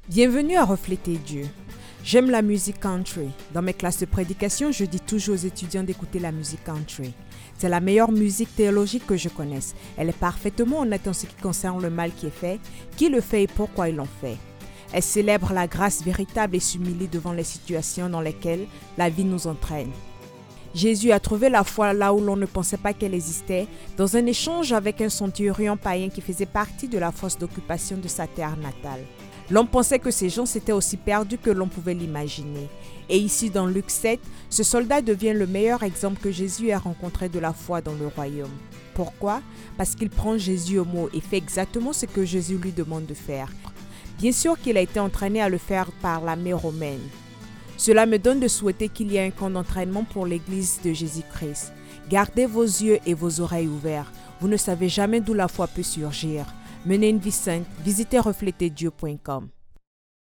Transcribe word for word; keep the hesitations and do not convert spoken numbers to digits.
Bienvenue à Refléter Dieu. J'aime la musique country. Dans mes classes de prédication, je dis toujours aux étudiants d'écouter la musique country. C'est la meilleure musique théologique que je connaisse. Elle est parfaitement honnête en ce qui concerne le mal qui est fait, qui le fait et pourquoi ils l'ont fait. Elle célèbre la grâce véritable et s'humilie devant les situations dans lesquelles la vie nous entraîne. Jésus a trouvé la foi là où l'on ne pensait pas qu'elle existait, dans un échange avec un centurion païen qui faisait partie de la force d'occupation de sa terre natale. L'on pensait que ces gens s'étaient aussi perdus que l'on pouvait l'imaginer. Et ici, dans Luc sept, ce soldat devient le meilleur exemple que Jésus ait rencontré de la foi dans le royaume. Pourquoi ? Parce qu'il prend Jésus au mot et fait exactement ce que Jésus lui demande de faire. Bien sûr qu'il a été entraîné à le faire par l'armée romaine. Cela me donne de souhaiter qu'il y ait un camp d'entraînement pour l'Église de Jésus-Christ. Gardez vos yeux et vos oreilles ouverts. Vous ne savez jamais d'où la foi peut surgir. Menez une vie sainte, visitez refléter dieu point com.